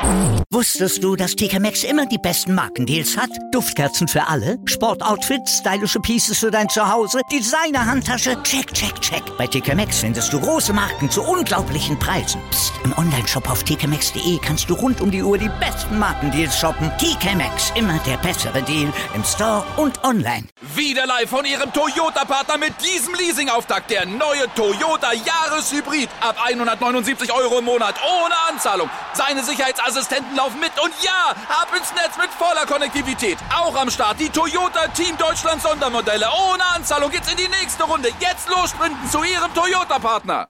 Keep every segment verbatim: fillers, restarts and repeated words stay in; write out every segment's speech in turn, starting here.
Wusstest du, dass T K Maxx immer die besten Markendeals hat? Duftkerzen für alle, Sportoutfits, stylische Pieces für dein Zuhause, Designer-Handtasche, check, check, check. Bei T K Maxx findest du große Marken zu unglaublichen Preisen. Psst. Im Onlineshop auf t k maxx punkt d e kannst du rund um die Uhr die besten Markendeals shoppen. T K Maxx, immer der bessere Deal im Store und online. Wieder live von Ihrem Toyota-Partner mit diesem Leasing-Auftakt. Der neue Toyota Jahreshybrid. Ab hundertneunundsiebzig Euro im Monat ohne Anzahlung. Seine Sicherheitsassistenten laufen mit und ja, ab ins Netz mit voller Konnektivität. Auch am Start die Toyota Team Deutschland Sondermodelle. Ohne Anzahlung geht's in die nächste Runde. Jetzt los sprinten zu Ihrem Toyota-Partner.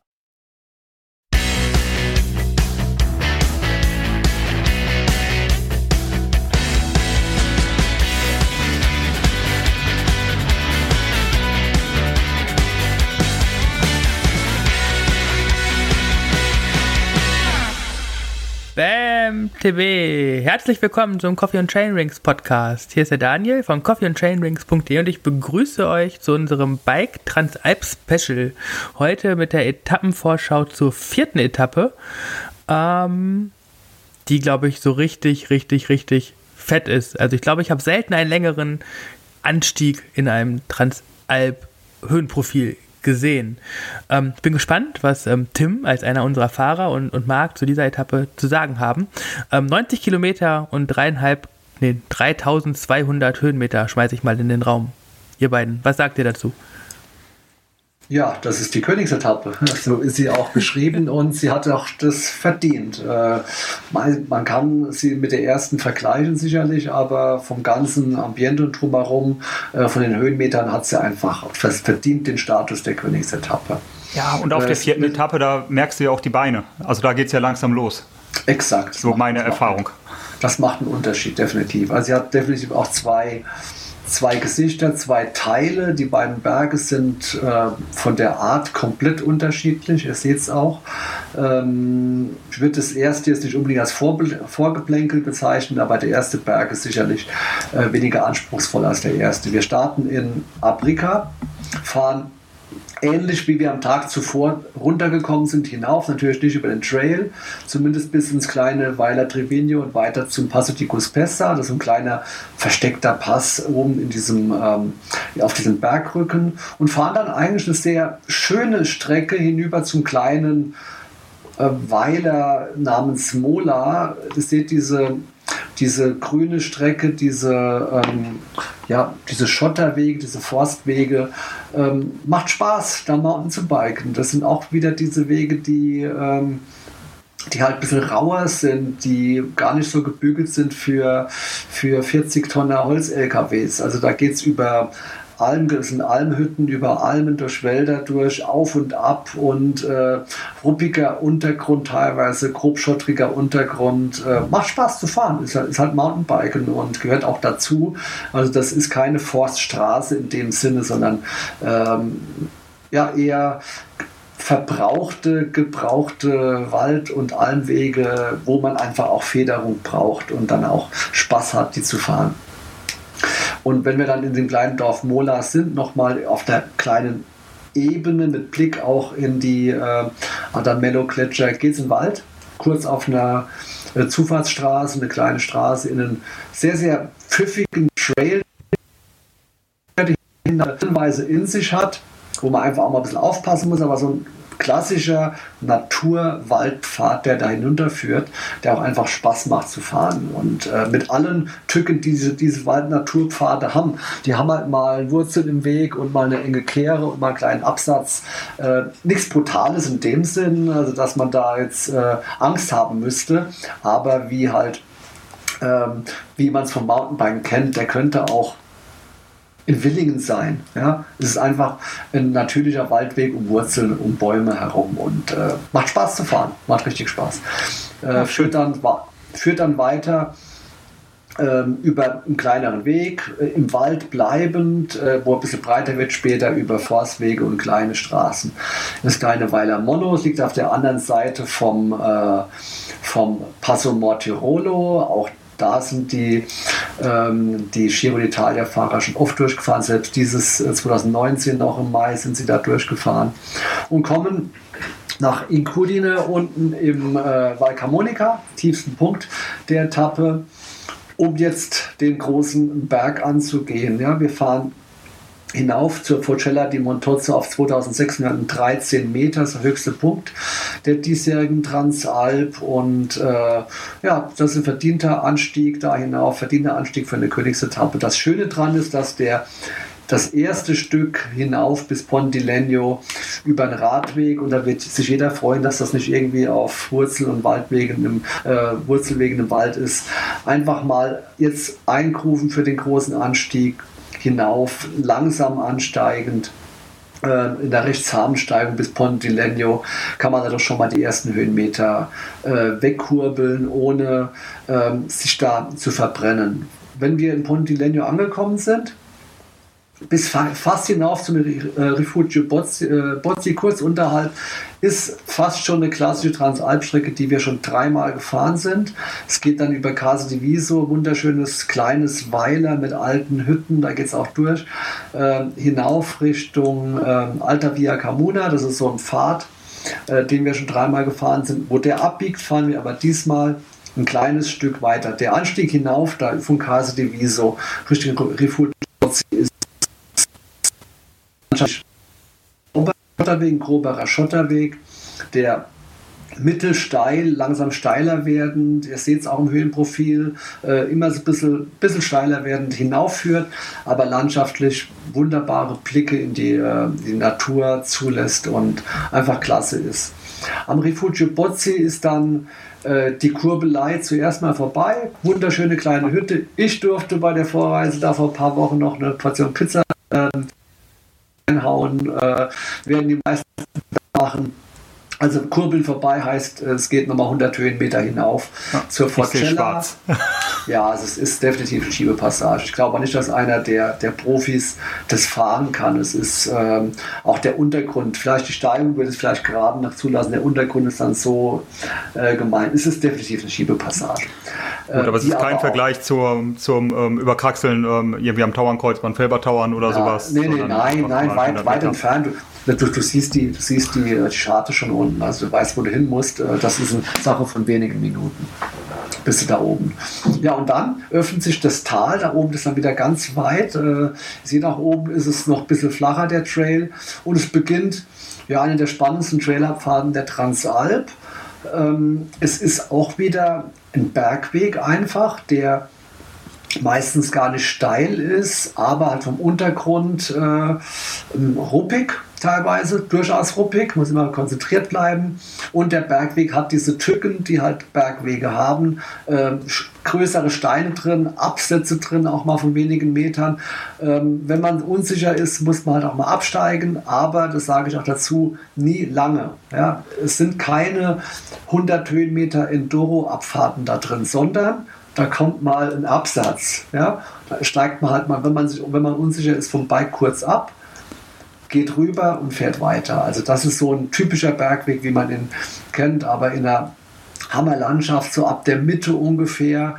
Bam T V, herzlich willkommen zum Coffee and Chainrings Podcast. Hier ist der Daniel von coffee and chainrings punkt de und ich begrüße euch zu unserem Bike Transalp Special. Heute mit der Etappenvorschau zur vierten Etappe, ähm, die glaube ich so richtig, richtig, richtig fett ist. Also ich glaube, ich habe selten einen längeren Anstieg in einem Transalp Höhenprofil gesehen. Ähm, ich bin gespannt, was ähm, Tim als einer unserer Fahrer und, und Marc zu dieser Etappe zu sagen haben. Ähm, neunzig Kilometer und dreieinhalb, nee, dreitausendzweihundert Höhenmeter schmeiße ich mal in den Raum. Ihr beiden, was sagt ihr dazu? Ja, das ist die Königsetappe. So ist sie auch beschrieben und sie hat auch das verdient. Äh, man, man kann sie mit der ersten vergleichen sicherlich, aber vom ganzen Ambiente und drumherum, äh, von den Höhenmetern hat sie einfach verdient den Status der Königsetappe. Ja, und auf äh, der vierten Etappe, da merkst du ja auch die Beine. Also da geht es ja langsam los. Exakt. So meine Erfahrung. Das macht einen Unterschied, definitiv. Also sie hat definitiv auch zwei Zwei Gesichter, zwei Teile. Die beiden Berge sind äh, von der Art komplett unterschiedlich. Ihr seht es auch. Ähm, ich würde das erste jetzt nicht unbedingt als Vorbel- Vorgeplänkel bezeichnen, aber der erste Berg ist sicherlich äh, weniger anspruchsvoll als der erste. Wir starten in Aprica, fahren ähnlich wie wir am Tag zuvor runtergekommen sind, hinauf, natürlich nicht über den Trail, zumindest bis ins kleine Weiler Trevino und weiter zum Passo di Guspessa. Das ist ein kleiner versteckter Pass oben in diesem, ähm, auf diesem Bergrücken und fahren dann eigentlich eine sehr schöne Strecke hinüber zum kleinen äh, Weiler namens Mola. Ihr seht diese Diese grüne Strecke, diese, ähm, ja, diese Schotterwege, diese Forstwege, ähm, macht Spaß, da Mountain zu biken. Das sind auch wieder diese Wege, die, ähm, die halt ein bisschen rauer sind, die gar nicht so gebügelt sind für, für vierzig Tonner Holz-L K Ws. Also da geht es über Alm, das sind Almhütten, über Almen, durch Wälder durch, auf und ab und äh, ruppiger Untergrund, teilweise grobschottriger Untergrund. Äh, macht Spaß zu fahren, ist, ist halt Mountainbiken und gehört auch dazu. Also das ist keine Forststraße in dem Sinne, sondern ähm, ja eher verbrauchte, gebrauchte Wald- und Almwege, wo man einfach auch Federung braucht und dann auch Spaß hat, die zu fahren. Und wenn wir dann in dem kleinen Dorf Mola sind, nochmal auf der kleinen Ebene mit Blick auch in die äh, Adamello-Gletscher, geht es in den Wald, kurz auf einer äh, Zufahrtsstraße, eine kleine Straße, in einen sehr, sehr pfiffigen Trail, der die Hinweise in sich hat, wo man einfach auch mal ein bisschen aufpassen muss, aber so ein klassischer Naturwaldpfad, der da hinunterführt, der auch einfach Spaß macht zu fahren. Und äh, mit allen Tücken, die diese, diese Wald-Naturpfade haben, die haben halt mal Wurzeln im Weg und mal eine enge Kehre und mal einen kleinen Absatz. Äh, nichts Brutales in dem Sinn, also dass man da jetzt äh, Angst haben müsste, aber wie halt, ähm, wie man es vom Mountainbiken kennt, der könnte auch in Willingen sein. Ja? Es ist einfach ein natürlicher Waldweg um Wurzeln, um Bäume herum und äh, macht Spaß zu fahren, macht richtig Spaß. Äh, führt, dann, führt dann weiter ähm, über einen kleineren Weg, äh, im Wald bleibend, äh, wo ein bisschen breiter wird, später über Forstwege und kleine Straßen. Das kleine Weiler Monos liegt auf der anderen Seite vom, äh, vom Passo Mortirolo, auch da sind die, ähm, die Giro d'Italia-Fahrer schon oft durchgefahren. Selbst dieses zwanzig neunzehn noch im Mai sind sie da durchgefahren und kommen nach Incudine unten im äh, Val Camonica, tiefsten Punkt der Etappe, um jetzt den großen Berg anzugehen. Ja, wir fahren hinauf zur Forcella di Montozzo auf zweitausendsechshundertdreizehn Meter, das ist der höchste Punkt der diesjährigen Transalp, und äh, ja, das ist ein verdienter Anstieg da hinauf, verdienter Anstieg für eine Königsetappe. Das Schöne dran ist, dass der das erste Stück hinauf bis Ponte di Legno über einen Radweg, und da wird sich jeder freuen, dass das nicht irgendwie auf Wurzel- und Waldwegen im, äh, Wurzelwegen im Wald ist. Einfach mal jetzt eingrufen für den großen Anstieg hinauf, langsam ansteigend. Äh, in der Rechtshabensteigung bis Ponte di Legno kann man da doch schon mal die ersten Höhenmeter äh, wegkurbeln, ohne äh, sich da zu verbrennen. Wenn wir in Ponte di Legno angekommen sind, bis fast hinauf zum Rifugio Bozzi, äh, Bozzi, kurz unterhalb, ist fast schon eine klassische Transalpstrecke, die wir schon dreimal gefahren sind. Es geht dann über Casa di Viso, wunderschönes kleines Weiler mit alten Hütten, da geht es auch durch, äh, hinauf Richtung äh, Alta Via Camuna, das ist so ein Pfad, äh, den wir schon dreimal gefahren sind. Wo der abbiegt, fahren wir aber diesmal ein kleines Stück weiter. Der Anstieg hinauf, da von Casa di Viso Richtung Rifugio Bozzi ist Schotterweg, ein groberer Schotterweg, der mittelsteil, langsam steiler werdend, ihr seht es auch im Höhenprofil, äh, immer so ein bisschen, bisschen steiler werdend hinaufführt, aber landschaftlich wunderbare Blicke in die, äh, die Natur zulässt und einfach klasse ist. Am Rifugio Bozzi ist dann äh, die Kurbelei zuerst mal vorbei, wunderschöne kleine Hütte. Ich durfte bei der Vorreise da vor ein paar Wochen noch eine Portion Pizza äh, einhauen, äh, werden die meisten machen. Also Kurbeln vorbei heißt, es geht nochmal hundert Höhenmeter hinauf ja, zur Forcella. Ja, also es ist definitiv eine Schiebepassage. Ich glaube nicht, dass einer der, der Profis das fahren kann. Es ist ähm, auch der Untergrund. Vielleicht die Steigung würde es vielleicht gerade noch zulassen. Der Untergrund ist dann so äh, gemein. Es ist definitiv eine Schiebepassage. Gut, aber es ist kein Vergleich zur, zum ähm, Überkraxeln ähm, irgendwie am Tauernkreuzbahn, Felbertauern oder ja, sowas. Nee, nee, nein, nein, weit, weit entfernt. Du, du, du siehst, die, du siehst die, die Scharte schon unten, also du weißt, wo du hin musst. Das ist eine Sache von wenigen Minuten. Bist du da oben. Ja, und dann öffnet sich das Tal, da oben ist dann wieder ganz weit. Ihr seht, nach oben ist es noch ein bisschen flacher, der Trail. Und es beginnt ja einer der spannendsten Trailerpfaden der Transalp. Es ist auch wieder ein Bergweg einfach, der meistens gar nicht steil ist, aber halt vom Untergrund äh, ruppig teilweise, durchaus ruppig, muss immer konzentriert bleiben, und der Bergweg hat diese Tücken, die halt Bergwege haben, äh, größere Steine drin, Absätze drin, auch mal von wenigen Metern. Ähm, wenn man unsicher ist, muss man halt auch mal absteigen, aber, das sage ich auch dazu, nie lange. Ja? Es sind keine hundert Höhenmeter Enduro-Abfahrten da drin, sondern da kommt mal ein Absatz. Ja? Da steigt man halt mal, wenn man, sich, wenn man unsicher ist, vom Bike kurz ab, geht rüber und fährt weiter. Also das ist so ein typischer Bergweg, wie man ihn kennt, aber in einer Hammerlandschaft, so ab der Mitte ungefähr,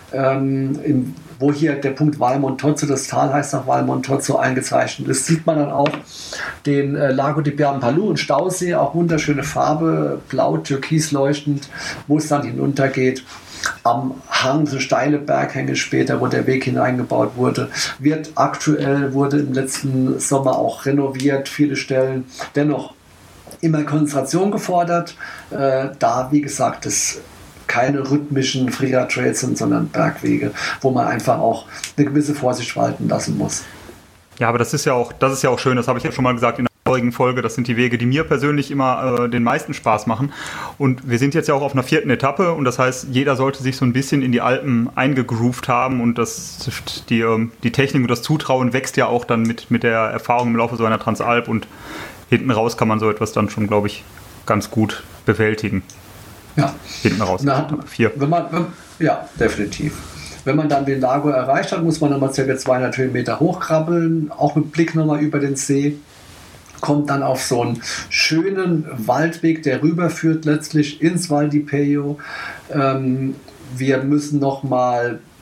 ähm, im, wo hier der Punkt Val Montozzo, das Tal heißt nach Val Montozzo, eingezeichnet ist, sieht man dann auch den äh, Lago di Bianpalu, ein Stausee, auch wunderschöne Farbe, blau, türkis leuchtend, wo es dann hinuntergeht. Am Hang, so steile Berghänge später, wo der Weg hineingebaut wurde, wird aktuell, wurde im letzten Sommer auch renoviert, viele Stellen. Dennoch immer Konzentration gefordert, äh, da, wie gesagt, es keine rhythmischen Freeride-Trails sind, sondern Bergwege, wo man einfach auch eine gewisse Vorsicht walten lassen muss. Ja, aber das ist ja auch, das ist ja auch schön, das habe ich ja schon mal gesagt in der vorigen Folge, das sind die Wege, die mir persönlich immer äh, den meisten Spaß machen. Und wir sind jetzt ja auch auf einer vierten Etappe, und das heißt, jeder sollte sich so ein bisschen in die Alpen eingegroovt haben, und das, die, die Technik und das Zutrauen wächst ja auch dann mit, mit der Erfahrung im Laufe so einer Transalp, und hinten raus kann man so etwas dann schon, glaube ich, ganz gut bewältigen. Ja. Hinten raus. Na, vier. Wenn man, wenn, ja, definitiv. Wenn man dann den Lago erreicht hat, muss man nochmal ca. zweihundert Höhenmeter hochkrabbeln, auch mit Blick nochmal über den See. Kommt dann auf so einen schönen Waldweg, der rüberführt letztlich ins Val di Pejo. Ähm, wir müssen nochmal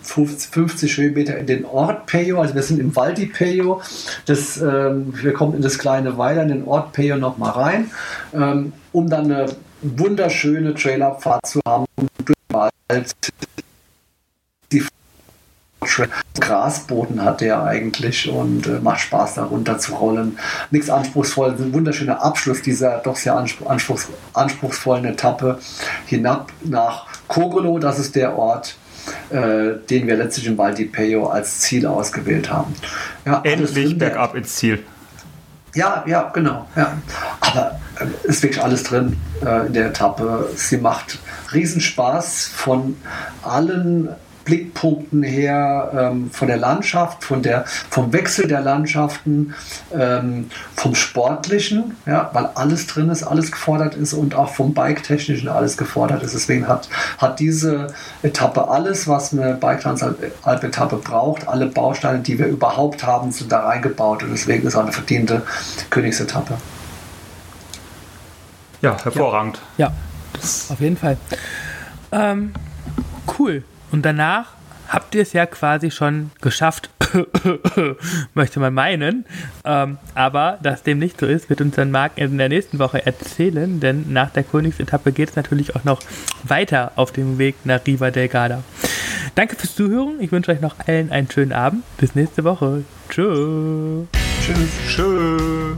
fünfzig Höhenmeter in den Ort Peyo, also wir sind im Val di Peyo. Das, ähm, wir kommen in das kleine Weiler, in den Ort Peyo nochmal rein, ähm, um dann eine wunderschöne Trailerfahrt zu haben durch den Wald. Die Grasboden hat der eigentlich und äh, macht Spaß, da runter zu rollen. Nichts anspruchsvoll, ein wunderschöner Abschluss dieser doch sehr anspruchs anspruchsvollen Etappe hinab nach Cogolo. Das ist der Ort, äh, den wir letztlich im Val di Peyo als Ziel ausgewählt haben. Ja, endlich bergab ins Ziel. Ja, ja, genau. Ja. Aber äh, ist wirklich alles drin äh, in der Etappe. Sie macht Riesenspaß von allen Blickpunkten her, ähm, von der Landschaft, von der, vom Wechsel der Landschaften, ähm, vom Sportlichen, ja, weil alles drin ist, alles gefordert ist und auch vom Bike-Technischen alles gefordert ist. Deswegen hat, hat diese Etappe alles, was eine Bike-Transalp-Etappe braucht. Alle Bausteine, die wir überhaupt haben, sind da reingebaut und deswegen ist auch eine verdiente Königsetappe. Ja, hervorragend. Ja, ja, das auf jeden Fall. Ähm, cool. Und danach habt ihr es ja quasi schon geschafft, möchte man meinen. Ähm, aber dass dem nicht so ist, wird uns dann Marc in der nächsten Woche erzählen, denn nach der Königsetappe geht es natürlich auch noch weiter auf dem Weg nach Riva del Garda. Danke fürs Zuhören. Ich wünsche euch noch allen einen schönen Abend. Bis nächste Woche. Tschüss. Tschüss. Tschüss.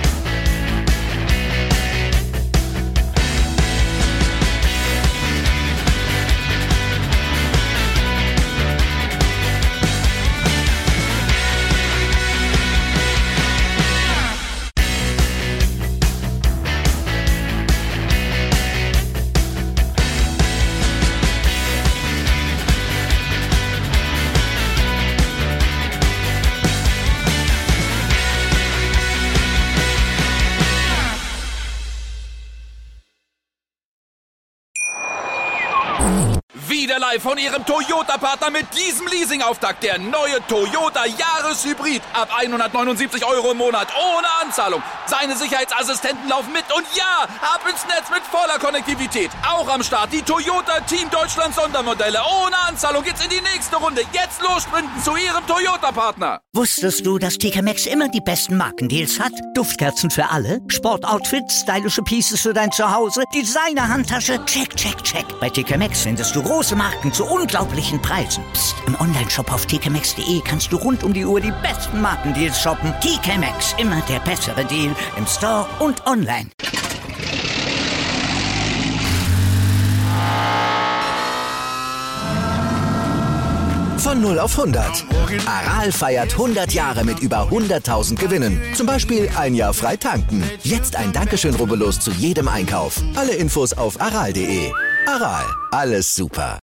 Wieder live von Ihrem Toyota-Partner mit diesem Leasing-Auftakt. Der neue Toyota Jahreshybrid. Ab hundertneunundsiebzig Euro im Monat. Ohne Anzahlung. Seine Sicherheitsassistenten laufen mit. Und ja, ab ins Netz mit voller Konnektivität. Auch am Start die Toyota Team Deutschland Sondermodelle. Ohne Anzahlung geht's in die nächste Runde. Jetzt los sprinten zu Ihrem Toyota-Partner. Wusstest du, dass T K Maxx immer die besten Markendeals hat? Duftkerzen für alle, Sportoutfits, stylische Pieces für dein Zuhause, Designer-Handtasche, check, check, check. Bei T K Maxx findest du große Marken zu unglaublichen Preisen. Psst. Im Onlineshop auf t k maxx punkt d e kannst du rund um die Uhr die besten Markendeals shoppen. T K Maxx, immer der bessere Deal im Store und online. Von null auf hundert. Aral feiert hundert Jahre mit über hunderttausend Gewinnen. Zum Beispiel ein Jahr frei tanken. Jetzt ein Dankeschön, rubbellos zu jedem Einkauf. Alle Infos auf aral punkt de. Aral, alles super.